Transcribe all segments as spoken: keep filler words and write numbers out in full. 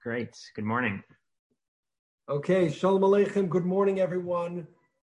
Great. Good morning. Okay, Shalom Aleichem. Good morning, everyone.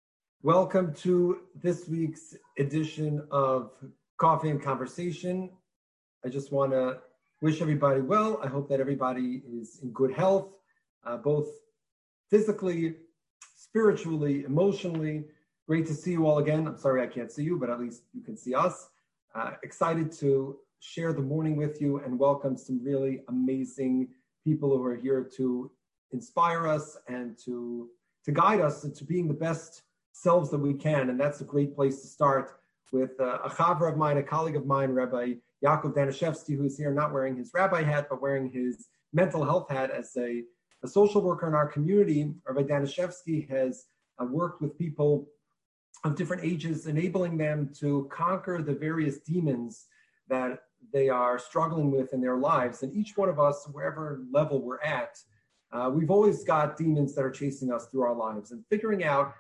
Welcome to this week's edition of Coffee and Conversation. I just want to wish everybody well. I hope that everybody is in good health, uh, both physically, spiritually, emotionally. Great to see you all again. I'm sorry I can't see you, but at least you can see us. Uh, excited to share the morning with you and welcome some really amazing people who are here to inspire us and to, to guide us into being the best selves that we can. And that's a great place to start with uh, a chavra of mine, a colleague of mine, Rabbi Yaakov Danishevsky, who is here not wearing his rabbi hat, but wearing his mental health hat as a, a social worker in our community. Rabbi Danishevsky has uh, worked with people of different ages, enabling them to conquer the various demons that they are struggling with in their lives. And each one of us, wherever level we're at, uh, we've always got demons that are chasing us through our lives. And figuring out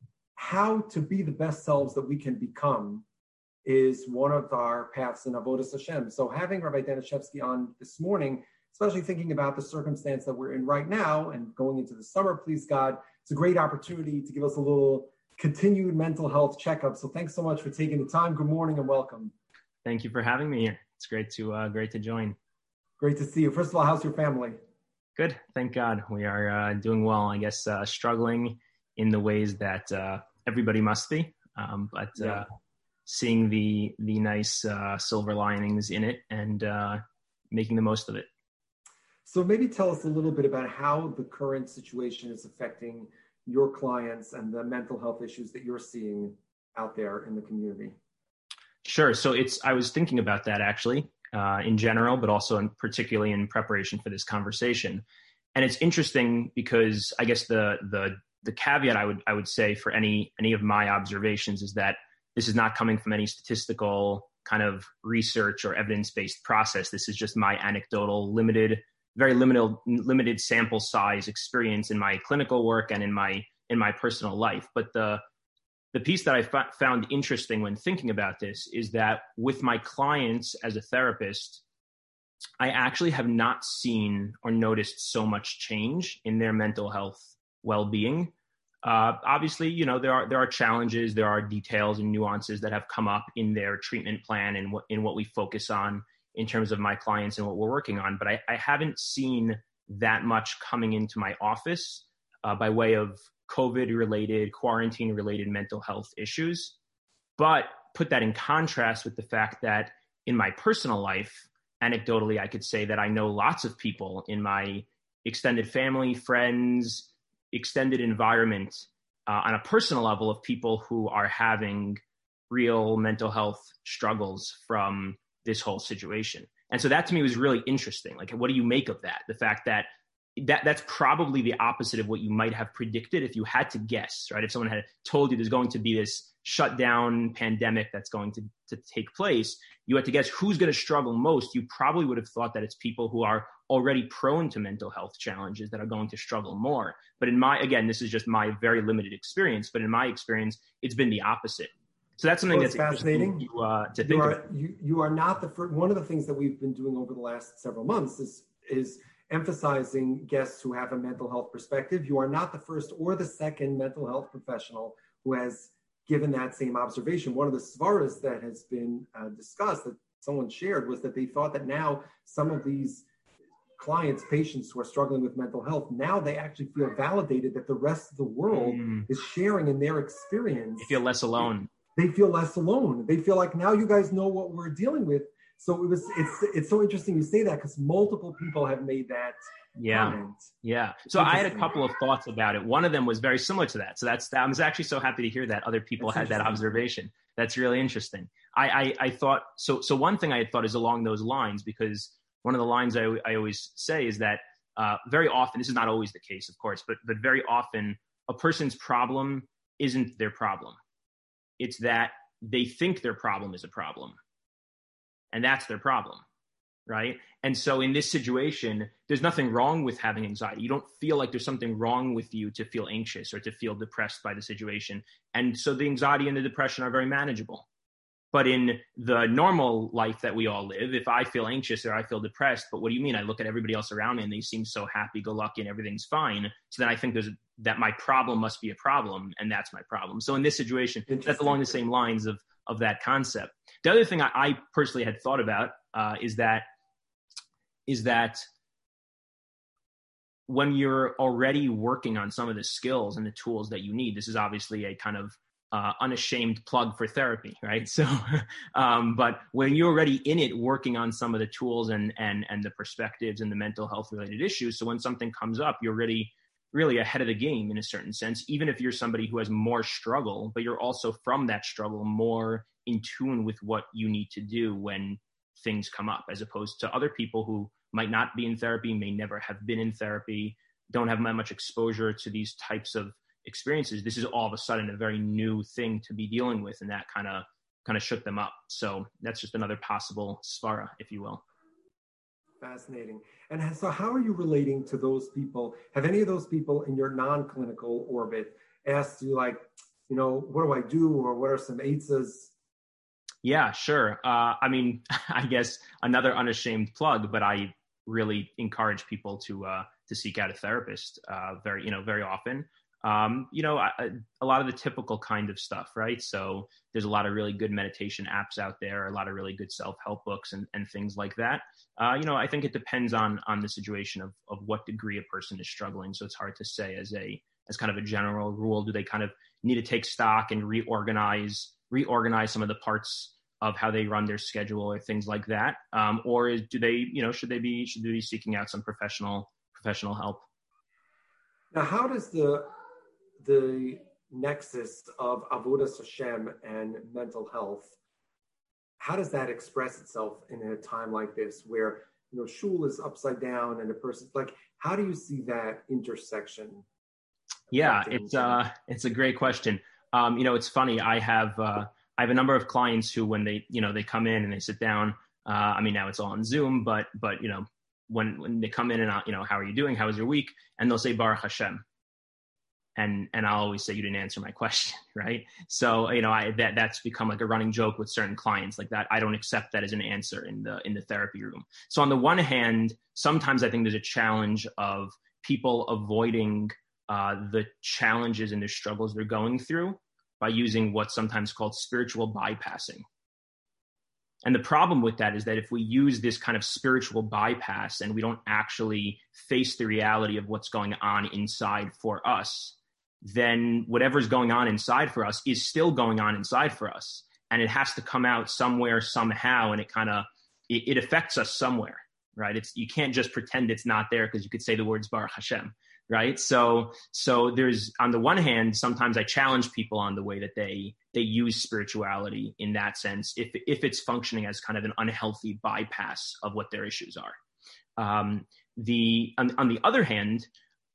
how to be the best selves that we can become is one of our paths in Avodas Hashem. So having Rabbi Danishevsky on this morning, especially thinking about the circumstance that we're in right now and going into the summer, please God, it's a great opportunity to give us a little continued mental health checkup. So thanks so much for taking the time. Good morning and welcome. Thank you for having me here. It's great to uh, great to join. Great to see you. First of all, how's your family? Good. Thank God. We are uh, doing well. I guess uh, struggling in the ways that uh, everybody must be, um, but uh, yeah. seeing the the nice uh, silver linings in it and uh, making the most of it. So maybe tell us a little bit about how the current situation is affecting your clients and the mental health issues that you're seeing out there in the community. Sure. So it's, I was thinking about that actually, uh, in general, but also in particularly in preparation for this conversation. And it's interesting because I guess the, the, the caveat I would, I would say for any, any of my observations is that this is not coming from any statistical kind of research or evidence-based process. This is just my anecdotal, limited, very limited, limited sample size experience in my clinical work and in my, in my personal life. But the, The piece that I f- found interesting when thinking about this is that with my clients as a therapist, I actually have not seen or noticed so much change in their mental health well-being. Uh, obviously, you know, there are there are challenges, there are details and nuances that have come up in their treatment plan and what in what we focus on in terms of my clients and what we're working on. But I, I haven't seen that much coming into my office uh, by way of COVID-related, quarantine-related mental health issues. But put that in contrast with the fact that in my personal life, anecdotally, I could say that I know lots of people in my extended family, friends, extended environment uh, on a personal level of people who are having real mental health struggles from this whole situation. And so that to me was really interesting. Like, what do you make of that? The fact that That that's probably the opposite of what you might have predicted if you had to guess, right? If someone had told you there's going to be this shutdown pandemic that's going to, to take place, you had to guess who's going to struggle most. You probably would have thought that it's people who are already prone to mental health challenges that are going to struggle more. But in my, again, this is just my very limited experience, but in my experience, it's been the opposite. So that's something well, that's fascinating to, uh, to think you are, about. You, you are not the first. One of the things that we've been doing over the last several months is is emphasizing guests who have a mental health perspective. You are not the first or the second mental health professional who has given that same observation. One of the svaras that has been uh, discussed that someone shared was that they thought that now some of these clients, patients who are struggling with mental health, now they actually feel validated that the rest of the world mm. is sharing in their experience. They feel less alone. They feel less alone. They feel like now you guys know what we're dealing with. So it was. It's it's so interesting you say that because multiple people have made that yeah. comment. Yeah. So I had a couple of thoughts about it. One of them was very similar to that. So that's I was actually so happy to hear that other people that's had that observation. That's really interesting. I, I I thought so. So one thing I had thought is along those lines, because one of the lines I I always say is that uh, very often, this is not always the case, of course, but but very often a person's problem isn't their problem. It's that they think their problem is a problem. And that's their problem, right? And so in this situation, there's nothing wrong with having anxiety. You don't feel like there's something wrong with you to feel anxious or to feel depressed by the situation. And so the anxiety and the depression are very manageable. But in the normal life that we all live, if I feel anxious or I feel depressed, but what do you mean? I look at everybody else around me and they seem so happy-go-lucky and everything's fine. So then I think there's that my problem must be a problem, and that's my problem. So in this situation, that's along the same lines of of that concept. The other thing I, I personally had thought about uh, is that is that when you're already working on some of the skills and the tools that you need, this is obviously a kind of Uh, unashamed plug for therapy, right? So, um, but when you're already in it, working on some of the tools and and and the perspectives and the mental health related issues, so when something comes up, you're already really ahead of the game in a certain sense. Even if you're somebody who has more struggle, but you're also from that struggle more in tune with what you need to do when things come up, as opposed to other people who might not be in therapy, may never have been in therapy, don't have that much exposure to these types of experiences. This is all of a sudden a very new thing to be dealing with, and that kind of kind of shook them up. So that's just another possible svara, if you will. Fascinating. And so how are you relating to those people? Have any of those people in your non-clinical orbit asked you, like, you know, what do I do, or what are some eitzes? Yeah, sure. Uh, I mean, I guess another unashamed plug, but I really encourage people to uh, to seek out a therapist uh, very, you know, very often. Um, you know, a, a lot of the typical kind of stuff, right? So there's a lot of really good meditation apps out there, a lot of really good self-help books and, and things like that. Uh, you know, I think it depends on on the situation of of what degree a person is struggling. So it's hard to say as a as kind of a general rule. Do they kind of need to take stock and reorganize reorganize some of the parts of how they run their schedule or things like that, um, or is, do they, you know, should they be should they be seeking out some professional professional help? Now, how does the the nexus of avodas Hashem and mental health, how does that express itself in a time like this where, you know, shul is upside down and a person, like, how do you see that intersection? Yeah, it's uh, it's a great question. Um, you know, it's funny. I have uh, I have a number of clients who, when they, you know, they come in and they sit down. Uh, I mean, now it's all on Zoom, but but you know, when when they come in and, you know, how are you doing? How was your week? And they'll say Baruch Hashem. And and I'll always say, you didn't answer my question, right? So, you know, I that that's become like a running joke with certain clients like that. I don't accept that as an answer in the in the therapy room. So on the one hand, sometimes I think there's a challenge of people avoiding uh, the challenges and the struggles they're going through by using what's sometimes called spiritual bypassing. And the problem with that is that if we use this kind of spiritual bypass and we don't actually face the reality of what's going on inside for us, then whatever's going on inside for us is still going on inside for us. And it has to come out somewhere, somehow, and it kind of, it, it affects us somewhere, right? It's, you can't just pretend it's not there because you could say the words Baruch Hashem, right? So, so there's, on the one hand, sometimes I challenge people on the way that they, they use spirituality in that sense, if, if it's functioning as kind of an unhealthy bypass of what their issues are. Um, the, on, on the other hand,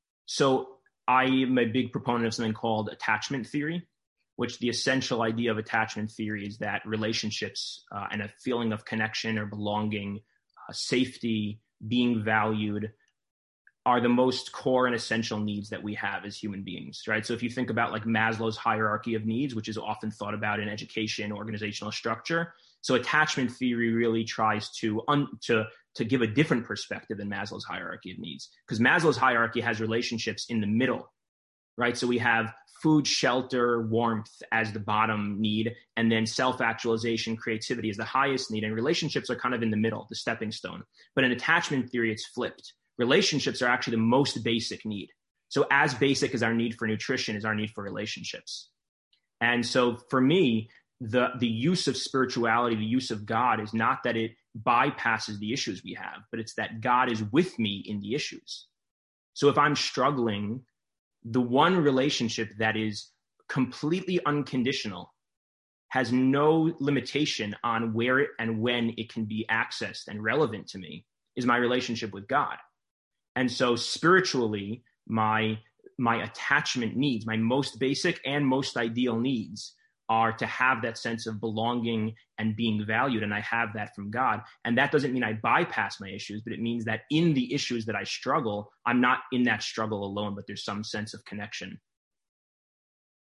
so I am a big proponent of something called attachment theory, which the essential idea of attachment theory is that relationships uh, and a feeling of connection or belonging, uh, safety, being valued are the most core and essential needs that we have as human beings, right? So if you think about like Maslow's hierarchy of needs, which is often thought about in education, organizational structure, so attachment theory really tries to un, to to give a different perspective than Maslow's hierarchy of needs, because Maslow's hierarchy has relationships in the middle, right? So we have food, shelter, warmth as the bottom need, and then self-actualization, creativity is the highest need, and relationships are kind of in the middle, the stepping stone. But in attachment theory, it's flipped. Relationships are actually the most basic need. So as basic as our need for nutrition is our need for relationships. And so for me, the, the use of spirituality, the use of God is not that it bypasses the issues we have, but it's that God is with me in the issues. So if I'm struggling, the one relationship that is completely unconditional, has no limitation on where it and when it can be accessed and relevant to me, is my relationship with God. And so spiritually, my my attachment needs, my most basic and most ideal needs, are to have that sense of belonging and being valued. And I have that from God. And that doesn't mean I bypass my issues, but it means that in the issues that I struggle, I'm not in that struggle alone, but there's some sense of connection.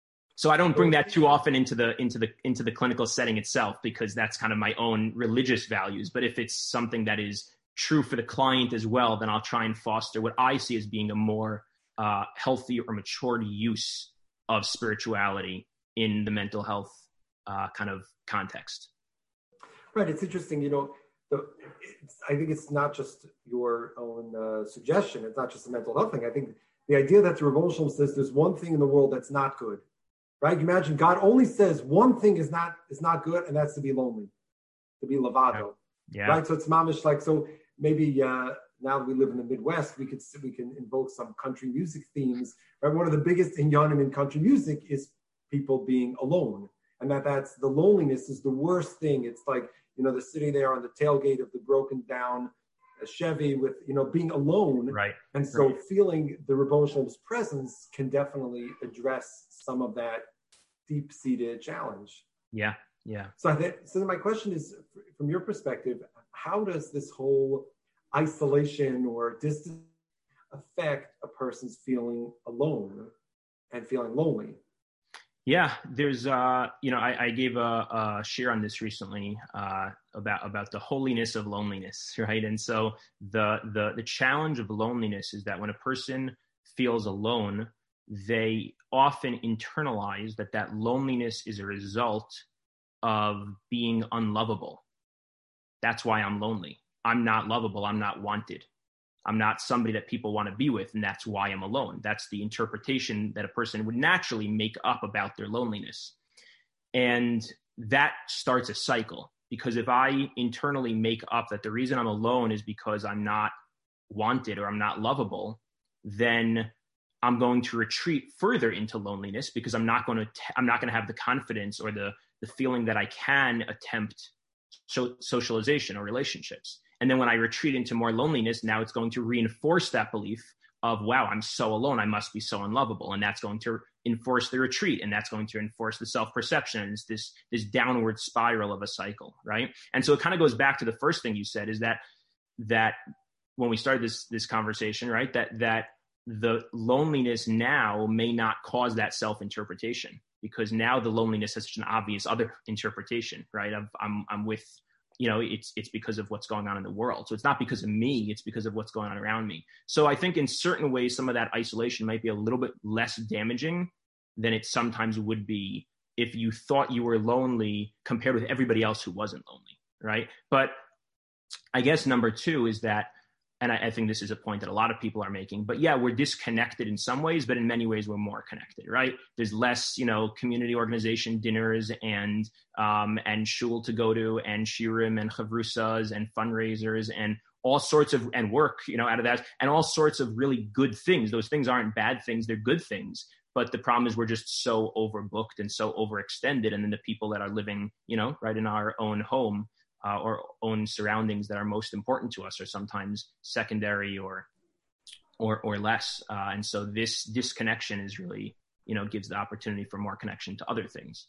So I don't bring that too often into the into the into the clinical setting itself, because that's kind of my own religious values. But if it's something that is true for the client as well, then I'll try and foster what I see as being a more uh, healthy or mature use of spirituality in the mental health uh, kind of context. Right. It's interesting, you know, the, it's, I think it's not just your own uh, suggestion. It's not just a mental health thing. I think the idea that the Rebbe Shalom says there's one thing in the world that's not good, right? You imagine God only says one thing is not is not good, and that's to be lonely, to be lavado, yeah. right? So it's mamish like, so maybe uh, now that we live in the Midwest, we could we can invoke some country music themes, right? One of the biggest inyanim in country music is people being alone, and that that's the loneliness is the worst thing. It's like, you know, they're sitting there on the tailgate of the broken down Chevy with, you know, being alone. Right. And so right. feeling the Rebbe Shalom's presence can definitely address some of that deep-seated challenge. Yeah. Yeah. So I think, so then my question is, from your perspective, how does this whole isolation or distance affect a person's feeling alone and feeling lonely? Yeah, there's, uh, you know, I, I gave a, a share on this recently uh, about about the holiness of loneliness, right? And so the the the challenge of loneliness is that when a person feels alone, they often internalize that that loneliness is a result of being unlovable. That's why I'm lonely. I'm not lovable. I'm not wanted. I'm not somebody that people want to be with, and that's why I'm alone. That's the interpretation that a person would naturally make up about their loneliness. And that starts a cycle, because if I internally make up that the reason I'm alone is because I'm not wanted or I'm not lovable, then I'm going to retreat further into loneliness, because I'm not going to t- I'm not going to have the confidence or the the feeling that I can attempt so- socialization or relationships. And then when I retreat into more loneliness, now it's going to reinforce that belief of, wow, I'm so alone, I must be so unlovable. And that's going to enforce the retreat, and that's going to enforce the self-perception. And it's this, this downward spiral of a cycle, right? And so it kind of goes back to the first thing you said, is that that when we started this this conversation, right, that that the loneliness now may not cause that self-interpretation, because now the loneliness has such an obvious other interpretation, right? Of, I'm I'm with, you know, it's it's because of what's going on in the world. So it's not because of me, it's because of what's going on around me. So I think in certain ways, some of that isolation might be a little bit less damaging than it sometimes would be if you thought you were lonely compared with everybody else who wasn't lonely, right? But I guess number two is that, and I, I think this is a point that a lot of people are making, but yeah, we're disconnected in some ways, but in many ways we're more connected, right? There's less, you know, community organization dinners and um, and shul to go to, and shiurim and chavrusas and fundraisers and all sorts of, and work, you know, out of that, and all sorts of really good things. Those things aren't bad things, they're good things. But the problem is we're just so overbooked and so overextended. And then the people that are living, you know, right in our own home, Uh, or own surroundings that are most important to us are sometimes secondary or or or less. Uh, and so this disconnection is really, you know, gives the opportunity for more connection to other things.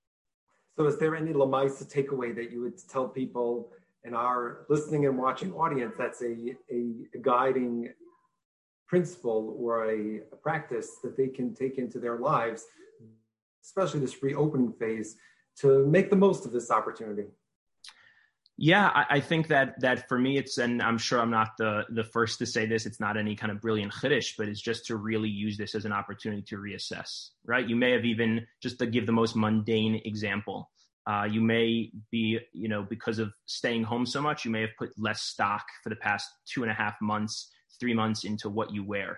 So is there any lamaisa takeaway that you would tell people in our listening and watching audience that's a, a, a guiding principle or a, a practice that they can take into their lives, especially this reopening phase, to make the most of this opportunity? Yeah, I, I think that that for me, it's, and I'm sure I'm not the the first to say this, it's not any kind of brilliant chiddush, but it's just to really use this as an opportunity to reassess, right? You may have even, just to give the most mundane example, uh, you may be, you know, because of staying home so much, you may have put less stock for the past two and a half months, three months into what you wear.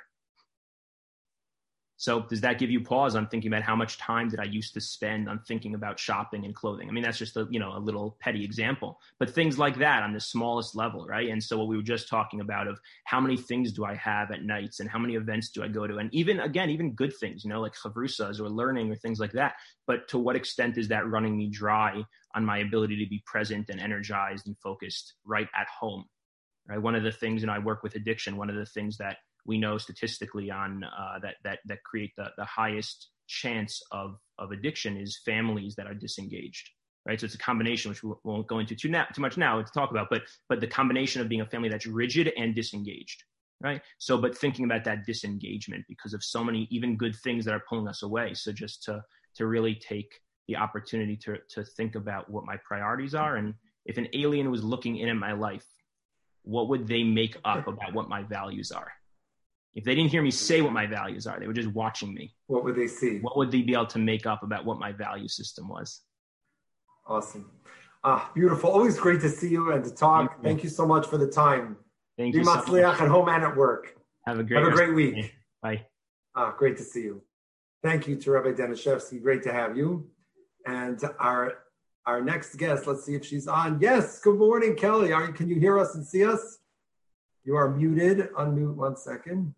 So does that give you pause on thinking about how much time did I used to spend on thinking about shopping and clothing? I mean, that's just a, you know, a little petty example, but things like that on the smallest level, right? And so what we were just talking about of how many things do I have at nights and how many events do I go to? And even, again, even good things, you know, like chavrusas or learning or things like that. But to what extent is that running me dry on my ability to be present and energized and focused right at home, right? One of the things, and I work with addiction, one of the things that we know statistically on uh, that that that create the, the highest chance of of addiction is families that are disengaged, right? So it's a combination, which we won't go into too, na- too much now to talk about, but but the combination of being a family that's rigid and disengaged, right? So, but thinking about that disengagement because of so many even good things that are pulling us away. So just to to really take the opportunity to, to think about what my priorities are. And if an alien was looking in at my life, what would they make up about what my values are? If they didn't hear me say what my values are, they were just watching me. What would they see? What would they be able to make up about what my value system was? Awesome. Ah, beautiful. Always great to see you and to talk. Thank you, Thank you so much for the time. Thank Be you so much at home and at work. Have a great, Have a great week. Bye. Ah, great to see you. Thank you to Rabbi Danishevsky. Great to have you. And our our next guest, let's see if she's on. Yes. Good morning, Kelly. Are you, can you hear us and see us? You are muted. Unmute one second.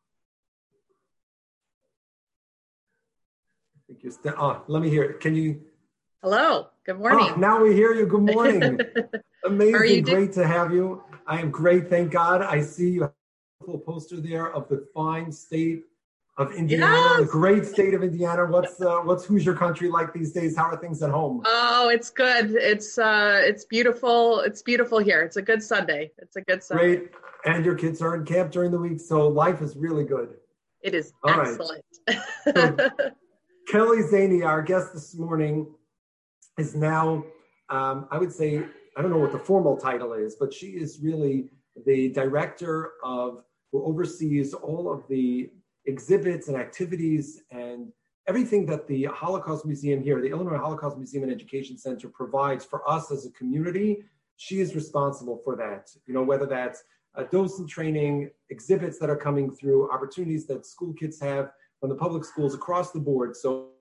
I think you're still. Oh, let me hear it. Can you? Hello. Good morning. Oh, now we hear you. Good morning. Amazing. Great doing? to have you. I am great. Thank God. I see you have a little poster there of the fine state of Indiana, yes. The great state of Indiana. What's uh, what's Hoosier country like these days? How are things at home? Oh, it's good. It's uh, it's beautiful. It's beautiful here. It's a good Sunday. It's a good Sunday. Great. And your kids are in camp during the week, so life is really good. It is All excellent. Right. So, Kelly Zany, our guest this morning, is now, um, I would say, I don't know what the formal title is, but she is really the director of, who oversees all of the exhibits and activities and everything that the Holocaust Museum here, the Illinois Holocaust Museum and Education Center, provides for us as a community. She is responsible for that. You know, whether that's a docent training, exhibits that are coming through, opportunities that school kids have from the public schools across the board. So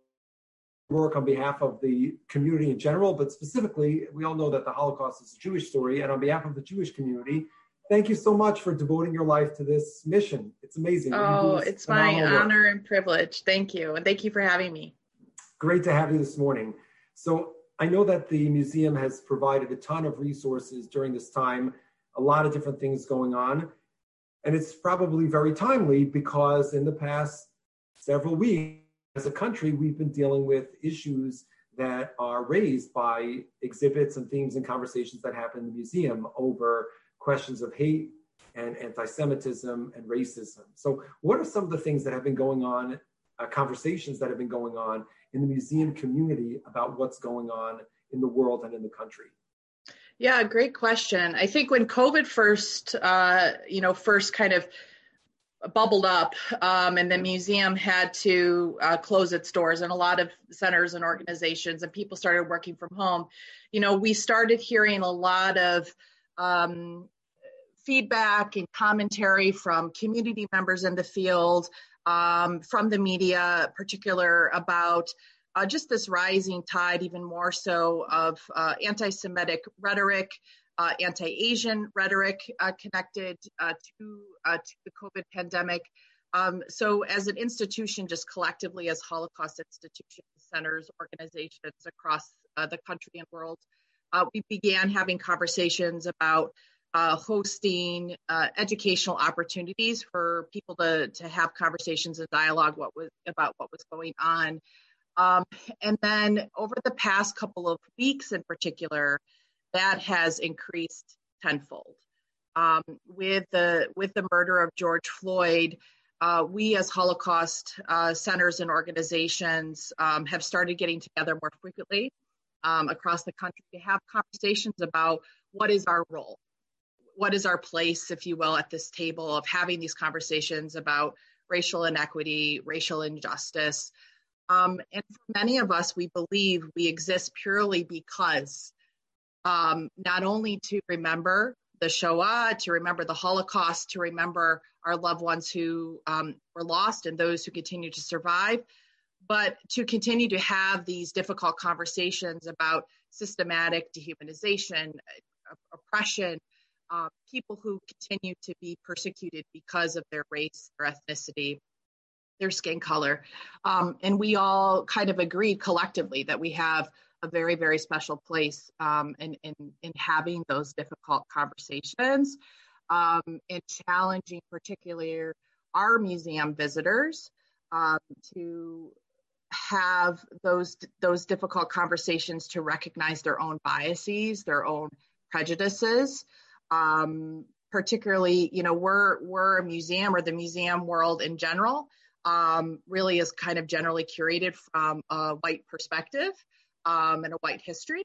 work on behalf of the community in general, but specifically, we all know that the Holocaust is a Jewish story, and on behalf of the Jewish community, thank you so much for devoting your life to this mission. It's amazing. Oh, it's my honor and privilege. Thank you. And thank you for having me. Great to have you this morning. So I know that the museum has provided a ton of resources during this time, a lot of different things going on. And it's probably very timely because in the past several weeks, as a country, we've been dealing with issues that are raised by exhibits and themes and conversations that happen in the museum over questions of hate and anti-Semitism and racism. So what are some of the things that have been going on, uh, conversations that have been going on in the museum community about what's going on in the world and in the country? Yeah, great question. I think when COVID first, uh, you know, first kind of bubbled up um, and the museum had to uh, close its doors and a lot of centers and organizations and people started working from home, you know, we started hearing a lot of um, feedback and commentary from community members in the field, um, from the media, particular about uh, just this rising tide, even more so of uh, anti-Semitic rhetoric, Uh, anti-Asian rhetoric uh, connected uh, to, uh, to the COVID pandemic. Um, so as an institution, just collectively as Holocaust institutions, centers, organizations across uh, the country and world, uh, we began having conversations about uh, hosting uh, educational opportunities for people to, to have conversations and dialogue what was, about what was going on. Um, and then over the past couple of weeks in particular, that has increased tenfold. Um, with the with the murder of George Floyd, uh, we as Holocaust uh, centers and organizations um, have started getting together more frequently um, across the country to have conversations about what is our role, what is our place, if you will, at this table of having these conversations about racial inequity, racial injustice. Um, and for many of us, we believe we exist purely because Um, not only to remember the Shoah, to remember the Holocaust, to remember our loved ones who um, were lost and those who continue to survive, but to continue to have these difficult conversations about systematic dehumanization, oppression, uh, people who continue to be persecuted because of their race, their ethnicity, their skin color. Um, and we all kind of agreed collectively that we have a very, very special place um, in, in, in having those difficult conversations um, and challenging particularly our museum visitors um, to have those those difficult conversations, to recognize their own biases, their own prejudices. Um, particularly, you know, we're we're a museum, or the museum world in general um, really is kind of generally curated from a white perspective um, and a white history.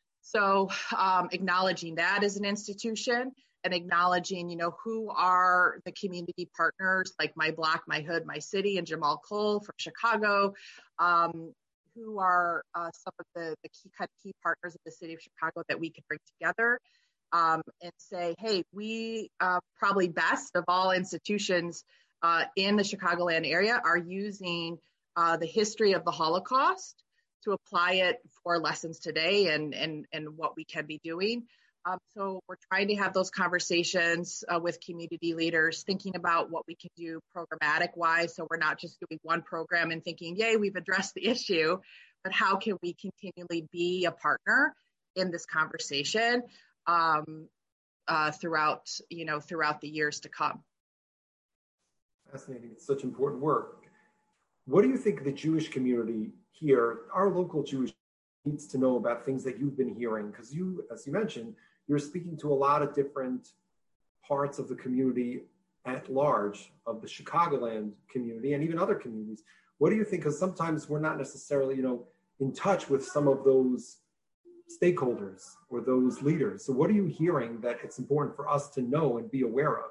So um, acknowledging that as an institution and acknowledging, you know, who are the community partners like My Block, My Hood, My City, and Jamal Cole from Chicago, um, who are uh, some of the, the key kind of key partners of the city of Chicago that we could bring together um, and say, hey, we uh, probably best of all institutions uh, in the Chicagoland area are using uh, the history of the Holocaust to apply it for lessons today and, and, and what we can be doing. Um, so we're trying to have those conversations uh, with community leaders, thinking about what we can do programmatic wise. So we're not just doing one program and thinking, yay, we've addressed the issue, but how can we continually be a partner in this conversation um, uh, throughout, you know, throughout the years to come. Fascinating. It's such important work. What do you think the Jewish community here, our local Jewish, needs to know about things that you've been hearing? Because you, as you mentioned, you're speaking to a lot of different parts of the community at large, of the Chicagoland community and even other communities. What do you think? Because sometimes we're not necessarily, you know, in touch with some of those stakeholders or those leaders. So what are you hearing that it's important for us to know and be aware of?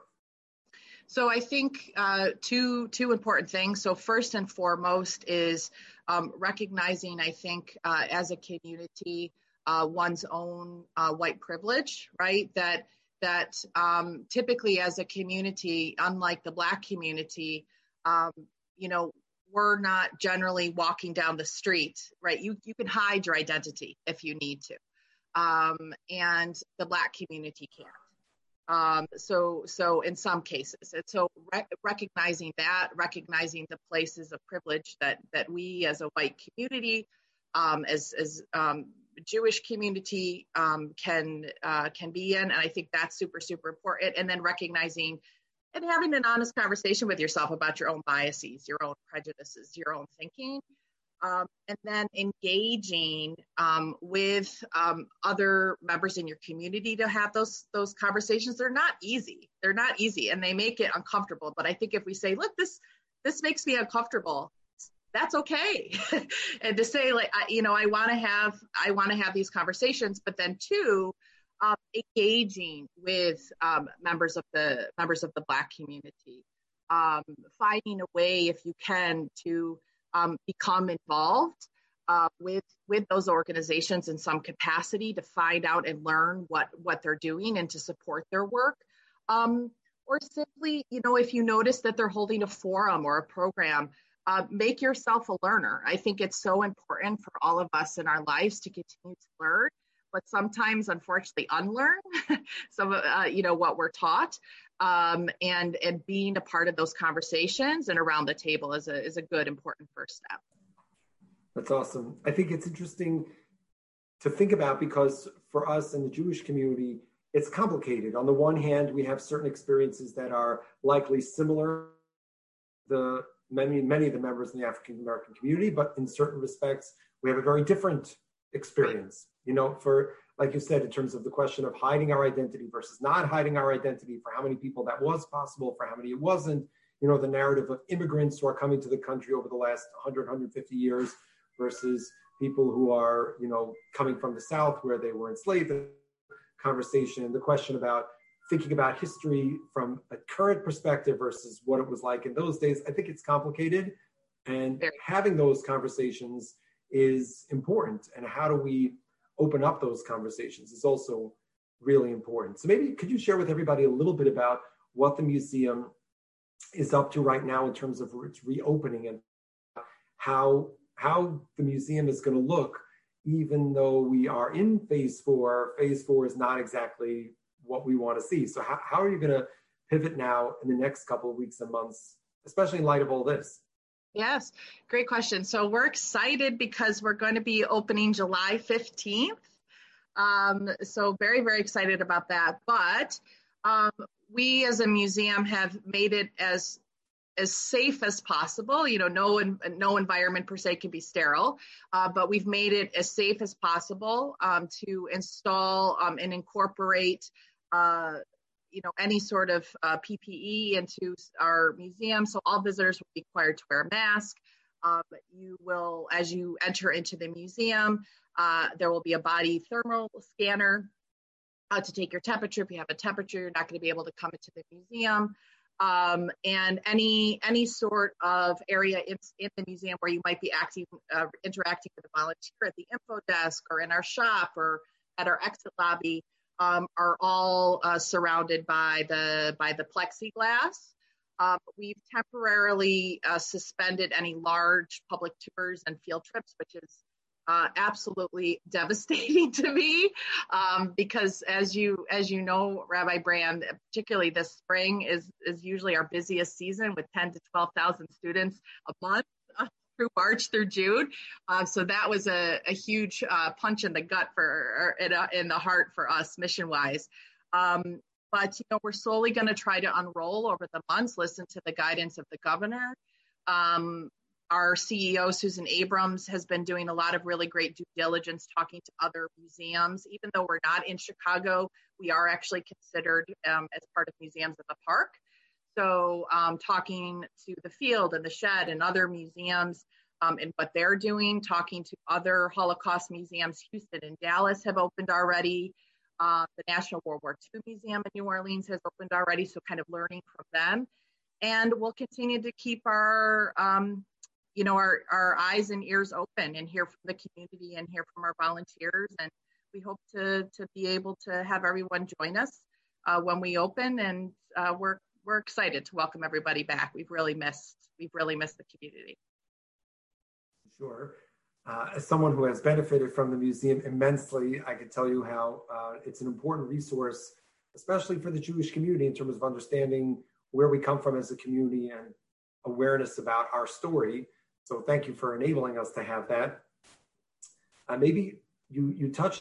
So I think uh, two two important things. So first and foremost is um, recognizing, I think, uh, as a community, uh, one's own uh, white privilege, right? That that um, typically as a community, unlike the Black community, um, you know, we're not generally walking down the street, right? You you can hide your identity if you need to, um, and the Black community can't. Um, so, so in some cases, and so re- recognizing that, recognizing the places of privilege that that we as a white community, um, as as um, Jewish community um, can uh, can be in, and I think that's super super important. And then recognizing and having an honest conversation with yourself about your own biases, your own prejudices, your own thinking. Um, and then engaging um, with um, other members in your community to have those those conversations. They're not easy. They're not easy, and they make it uncomfortable. But I think if we say, "Look, this this makes me uncomfortable," that's okay. And to say, like, I, you know, I want to have I want to have these conversations, but then two, um, engaging with um, members of the members of the Black community, um, finding a way, if you can, to Um, become involved uh, with with those organizations in some capacity to find out and learn what what they're doing and to support their work, um, or simply, you know, if you notice that they're holding a forum or a program, uh, make yourself a learner. I think it's so important for all of us in our lives to continue to learn, but sometimes, unfortunately, unlearn some, uh, you know, what we're taught. Um, and and being a part of those conversations and around the table is a is a good, important first step. That's awesome. I think it's interesting to think about because for us in the Jewish community, it's complicated. On the one hand, we have certain experiences that are likely similar to the many, many of the members in the African American community, but in certain respects, we have a very different experience. You know, for like you said, in terms of the question of hiding our identity versus not hiding our identity, for how many people that was possible, for how many it wasn't, you know, the narrative of immigrants who are coming to the country over the last one hundred, one hundred fifty years versus people who are, you know, coming from the South where they were enslaved, the conversation, the question about thinking about history from a current perspective versus what it was like in those days. I think it's complicated, and having those conversations is important. And how do we open up those conversations is also really important. So maybe could you share with everybody a little bit about what the museum is up to right now in terms of its reopening and how how the museum is going to look, even though we are in phase four. Phase four is not exactly what we want to see. So how, how are you going to pivot now in the next couple of weeks and months, especially in light of all this? Yes, great question. So we're excited because we're going to be opening July fifteenth. Um, so very, very excited about that. But um, we as a museum have made it as as safe as possible. You know, no no environment per se can be sterile, uh, but we've made it as safe as possible um, to install um, and incorporate uh, you know, any sort of uh, P P E into our museum. So all visitors will be required to wear a mask. Um, you will, as you enter into the museum, uh, there will be a body thermal scanner uh, to take your temperature. If you have a temperature, you're not going to be able to come into the museum. Um, and any any sort of area in, in the museum where you might be acting, uh, interacting with a volunteer at the info desk or in our shop or at our exit lobby um, are all uh, surrounded by the by the plexiglass. Um, we've temporarily uh, suspended any large public tours and field trips, which is uh, absolutely devastating to me, um, because as you as you know, Rabbi Brand, particularly this spring is is usually our busiest season with ten to twelve thousand students a month uh, through March through June. Uh, so that was a, a huge uh, punch in the gut for or in, uh, in the heart for us mission wise. Um, But, you know, we're slowly going to try to unroll over the months, listen to the guidance of the governor. Um, our C E O, Susan Abrams, has been doing a lot of really great due diligence, talking to other museums. Even though we're not in Chicago, we are actually considered um, as part of Museums of the Park. So um, talking to the Field and the Shed and other museums um, and what they're doing, talking to other Holocaust museums. Houston and Dallas have opened already. Uh, the National World War Two Museum in New Orleans has opened already, so kind of learning from them. And we'll continue to keep our, um, you know, our, our eyes and ears open and hear from the community and hear from our volunteers. And we hope to to be able to have everyone join us uh, when we open. And uh, we're we're excited to welcome everybody back. We've really missed we've really missed the community. Sure. Uh, as someone who has benefited from the museum immensely, I can tell you how uh, it's an important resource, especially for the Jewish community in terms of understanding where we come from as a community and awareness about our story. So thank you for enabling us to have that. Uh, maybe you, you touched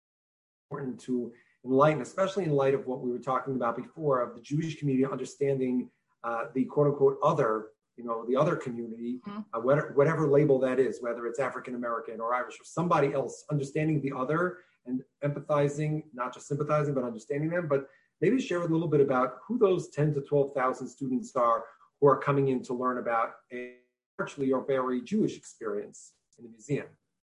on important to enlighten, especially in light of what we were talking about before, of the Jewish community understanding uh, the quote unquote other, you know, the other community, mm-hmm. uh, whatever, whatever label that is, whether it's African-American or Irish or somebody else, understanding the other and empathizing, not just sympathizing, but understanding them. But maybe share a little bit about who those ten to twelve thousand students are who are coming in to learn about a largely or very Jewish experience in the museum.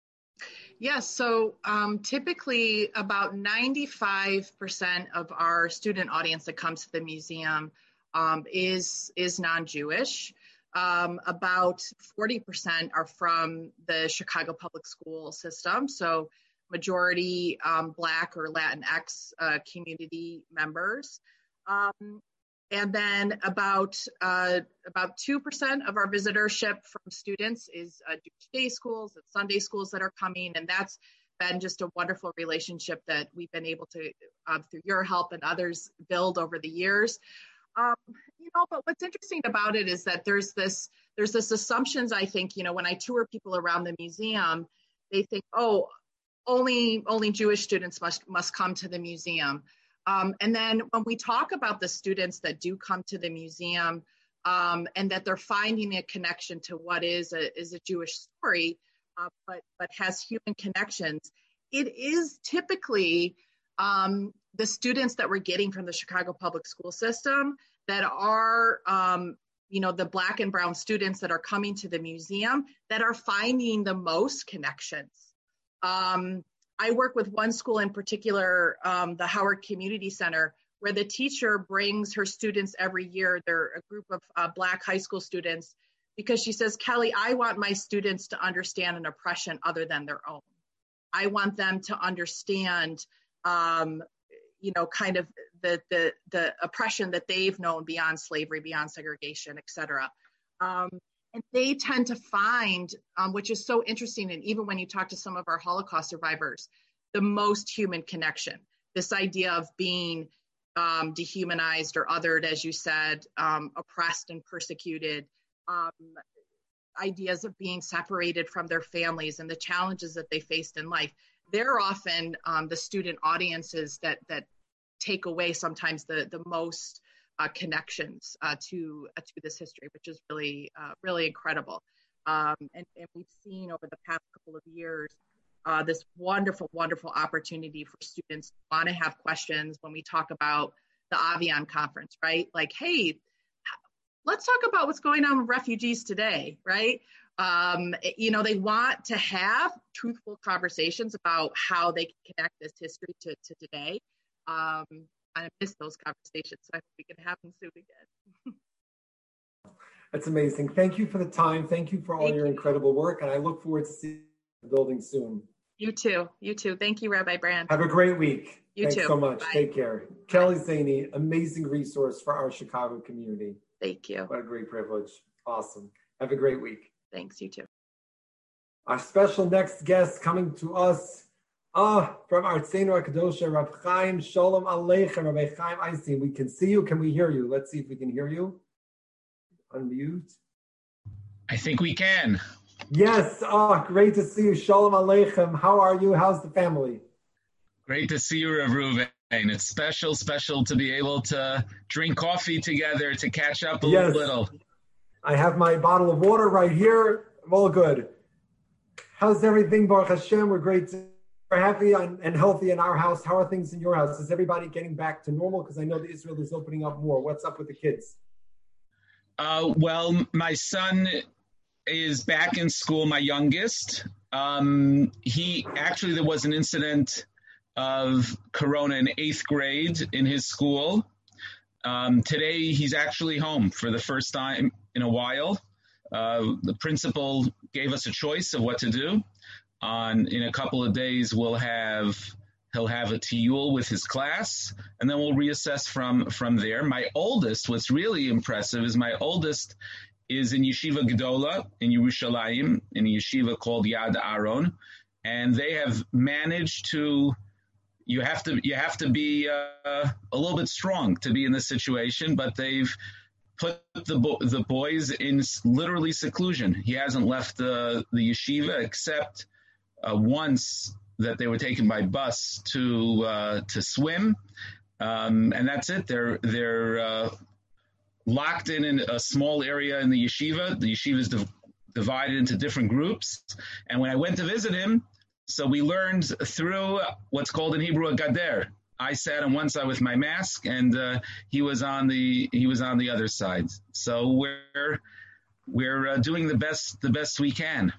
Yes, so um, typically about ninety-five percent of our student audience that comes to the museum um, is, is non-Jewish. Um, about forty percent are from the Chicago public school system. So majority um, Black or Latinx uh, community members. Um, and then about uh, about two percent of our visitorship from students is uh, Jewish day schools and Sunday schools that are coming. And that's been just a wonderful relationship that we've been able to, uh, through your help and others, build over the years. Um, you know, but what's interesting about it is that there's this, there's this assumptions, I think, you know, when I tour people around the museum, they think, oh, only, only Jewish students must, must come to the museum. Um, and then when we talk about the students that do come to the museum, um, and that they're finding a connection to what is a, is a Jewish story, uh, but, but has human connections, it is typically, um, the students that we're getting from the Chicago public school system that are, um, you know, the Black and brown students that are coming to the museum that are finding the most connections. Um, I work with one school in particular, um, the Howard Community Center, where the teacher brings her students every year. They're a group of uh, Black high school students, because she says, Kelly, I want my students to understand an oppression other than their own. I want them to understand um, you know, kind of the, the, the oppression that they've known beyond slavery, beyond segregation, et cetera. Um, and they tend to find, um, which is so interesting, and even when you talk to some of our Holocaust survivors, the most human connection, this idea of being um, dehumanized or othered, as you said, um, oppressed and persecuted, um, ideas of being separated from their families and the challenges that they faced in life. They're often um, the student audiences that that take away sometimes the the most uh, connections uh, to uh, to this history, which is really uh, really incredible. Um, and, and we've seen over the past couple of years uh, this wonderful, wonderful opportunity for students to want to have questions when we talk about the Avian conference, right? Like, hey, let's talk about what's going on with refugees today, right? Um, you know, they want to have truthful conversations about how they can connect this history to, to today. Um, I miss those conversations, so I hope we can have them soon again. That's amazing. Thank you for the time. Thank you for all Thank your you. incredible work, and I look forward to seeing the building soon. You too. You too. Thank you, Rabbi Brand. Have a great week. You Thanks too. so much. Bye. Take care. Kelly Zaney, amazing resource for our Chicago community. Thank you. What a great privilege. Awesome. Have a great week. Thanks. You too. Our special next guest coming to us uh, from Artzeinu HaKadosha, Rabbi Chaim Shalom Aleichem, Rabbi Chaim Einstein. We can see you. Can we hear you? Let's see if we can hear you. Unmute. I think we can. Yes. Oh, great to see you. Shalom Aleichem. How are you? How's the family? Great to see you, Rav Ruven. It's special, special to be able to drink coffee together, to catch up a yes. little. I have my bottle of water right here. I'm all good. How's everything, Baruch Hashem? We're great. To, we're happy and healthy in our house. How are things in your house? Is everybody getting back to normal? Because I know that Israel is opening up more. What's up with the kids? Uh, well, my son is back in school, my youngest. Um, he actually, there was an incident of corona in eighth grade in his school. Um, today, he's actually home for the first time in a while. Uh, the principal gave us a choice of what to do. On in a couple of days, we'll have he'll have a tiyul with his class, and then we'll reassess from from there. My oldest, what's really impressive is my oldest is in Yeshiva Gedola in Yerushalayim, in a yeshiva called Yad Aaron, and they have managed to. You have to you have to be uh, a little bit strong to be in this situation, but they've put the bo- the boys in literally seclusion. He hasn't left the the yeshiva except uh, once that they were taken by bus to uh, to swim, um, and that's it. They're they're uh, locked in, in a small area in the yeshiva. The yeshiva is div- divided into different groups, and when I went to visit him. So we learned through what's called in Hebrew a gader. I sat on one side with my mask, and uh, he was on the he was on the other side. So we're we're uh, doing the best the best we can.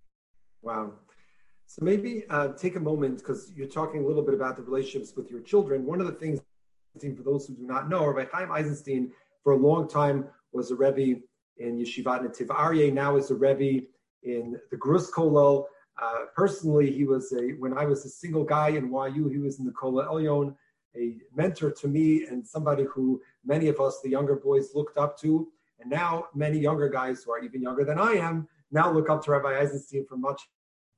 Wow. So maybe uh, take a moment, because you're talking a little bit about the relationships with your children. One of the things, for those who do not know, Rabbi Chaim Eisenstein for a long time was a Rebbe in Yeshivat Netiv Aryeh. Now is a Rebbe in the Grus Kollel. Uh, personally, he was a, when I was a single guy in Y U, he was in the Kollel Elyon, a mentor to me and somebody who many of us, the younger boys, looked up to. And now many younger guys who are even younger than I am, now look up to Rabbi Eisenstein for much.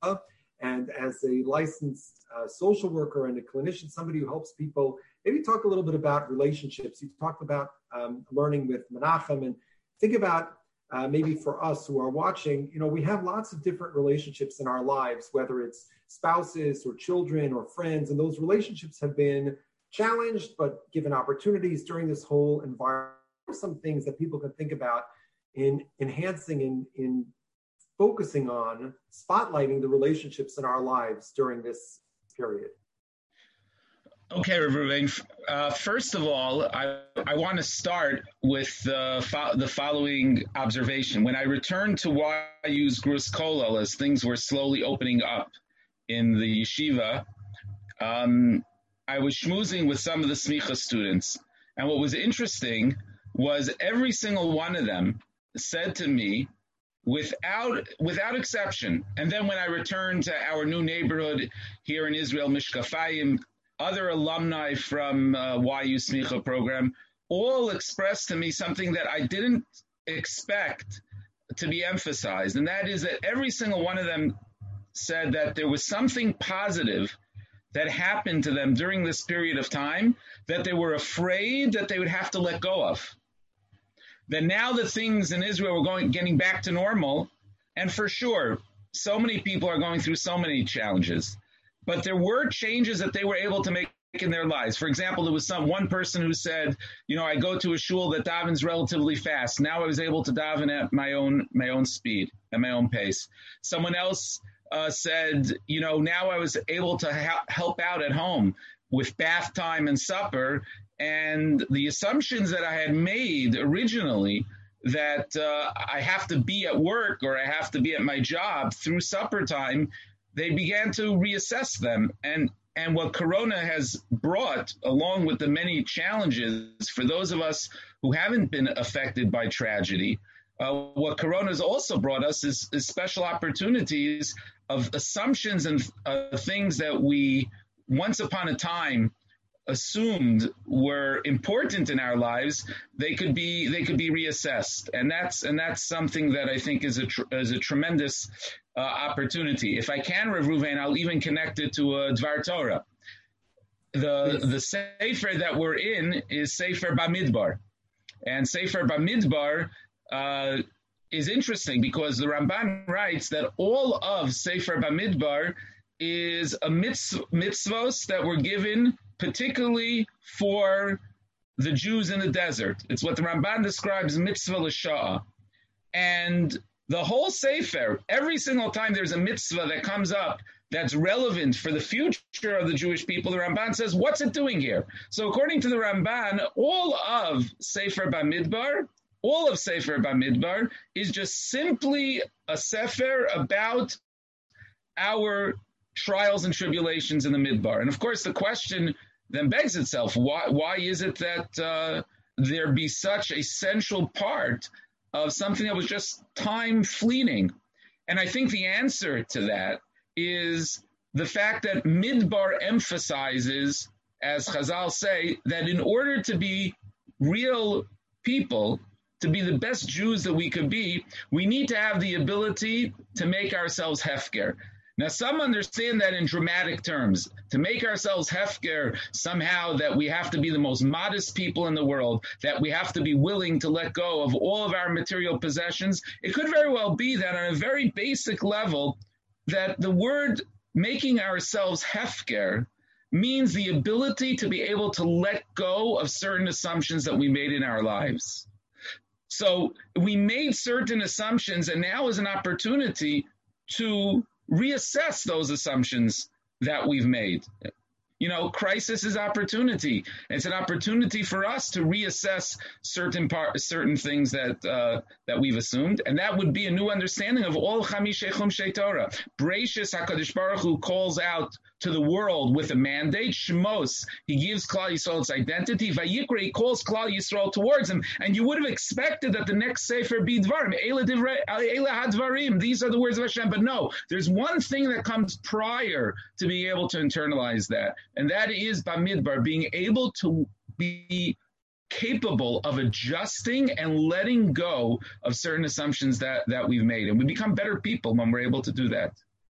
And as a licensed uh, social worker and a clinician, somebody who helps people, maybe talk a little bit about relationships. You talked about um, learning with Menachem, and think about Uh, maybe for us who are watching, you know, we have lots of different relationships in our lives, whether it's spouses or children or friends, and those relationships have been challenged, but given opportunities during this whole environment. Some things that people can think about in enhancing and in, in focusing on, spotlighting the relationships in our lives during this period. Okay, Ruven. Uh, first of all, I, I want to start with the, fo- the following observation. When I returned to Y U's Grus Kollel, as things were slowly opening up in the yeshiva, um, I was schmoozing with some of the smicha students. And what was interesting was every single one of them said to me, without without exception, and then when I returned to our new neighborhood here in Israel, Mishkafayim, other alumni from uh, Y U Smicha program all expressed to me something that I didn't expect to be emphasized. And that is that every single one of them said that there was something positive that happened to them during this period of time that they were afraid that they would have to let go of. That now that things in Israel were going, getting back to normal, and for sure, so many people are going through so many challenges. But there were changes that they were able to make in their lives. For example, there was some one person who said, you know, I go to a shul that davens relatively fast. Now I was able to daven at my own my own speed, at my own pace. Someone else uh, said, you know, now I was able to ha- help out at home with bath time and supper And the assumptions that I had made originally that uh, I have to be at work or I have to be at my job through supper time, they began to reassess them. And and what Corona has brought, along with the many challenges for those of us who haven't been affected by tragedy, uh, what Corona has also brought us is, is special opportunities of assumptions and uh, things that we once upon a time assumed were important in our lives. They could be they could be reassessed, and that's and that's something that I think is a tr- is a tremendous uh, opportunity. If I can, Rav Ruvain, I'll even connect it to a Dvar Torah. The the Sefer that we're in is Sefer Bamidbar, and Sefer Bamidbar uh, is interesting because the Ramban writes that all of Sefer Bamidbar is a mitzv- mitzvos that were given particularly for the Jews in the desert. It's what the Ramban describes mitzvah l'sha'ah. And the whole Sefer, every single time there's a mitzvah that comes up that's relevant for the future of the Jewish people, the Ramban says, what's it doing here? So according to the Ramban, all of Sefer Bamidbar, all of Sefer Bamidbar is just simply a Sefer about our trials and tribulations in the Midbar. And of course, the question then begs itself, why, why is it that uh, there be such a central part of something that was just time fleeting? And I think the answer to that is the fact that Midbar emphasizes, as Chazal say, that in order to be real people, to be the best Jews that we could be, we need to have the ability to make ourselves hefker. Now, some understand that in dramatic terms, to make ourselves hefker, somehow that we have to be the most modest people in the world, that we have to be willing to let go of all of our material possessions. It could very well be that on a very basic level, that the word making ourselves hefker means the ability to be able to let go of certain assumptions that we made in our lives. So we made certain assumptions, and now is an opportunity to reassess those assumptions that we've made. You know, crisis is opportunity. It's an opportunity for us to reassess certain part, certain things that uh, that we've assumed, and that would be a new understanding of all Chamishei Chumshei Torah. Bereishis HaKadosh Baruch Hu calls out to the world with a mandate. Shmos, he gives Klal Yisrael its identity. Vayikra, he calls Klal Yisrael towards him, and you would have expected that the next Sefer be Dvarim. Eila divrei, Eila hadvarim. These are the words of Hashem. But no, there's one thing that comes prior to being able to internalize that. And that is Bamidbar, being able to be capable of adjusting and letting go of certain assumptions that, that we've made. And we become better people when we're able to do that.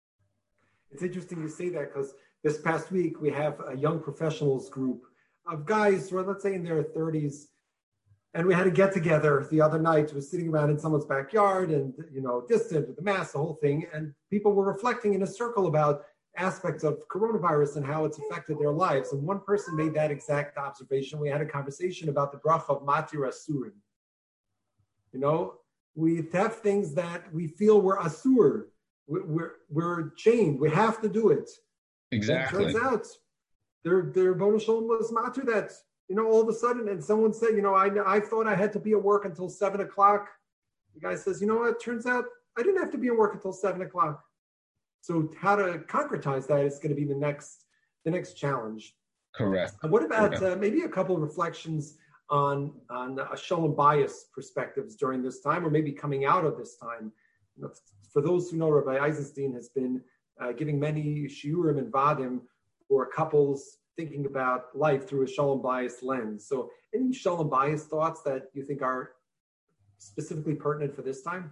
It's interesting you say that because this past week we have a young professionals group of guys who are, let's say, in their thirties. And we had a get together the other night. We were sitting around in someone's backyard and, you know, distant with the mask, the whole thing. And people were reflecting in a circle about aspects of coronavirus and how it's affected their lives. And one person made that exact observation. We had a conversation about the bracha of Matir Asurim. You know, we have things that we feel we're asur. We're, we're, we're chained. We have to do it. Exactly. And it turns out their, their Bono Shalom was Matir that, you know, all of a sudden, and someone said, you know, I, I thought I had to be at work until seven o'clock. The guy says, you know what, turns out I didn't have to be at work until seven o'clock. So how to concretize that is going to be the next the next challenge. Correct. And what about Correct. uh, maybe a couple of reflections on on a shalom bias perspectives during this time, or maybe coming out of this time? You know, for those who know, Rabbi Eisenstein has been uh, giving many shiurim and vadim for couples thinking about life through a shalom bias lens. So any shalom bias thoughts that you think are specifically pertinent for this time?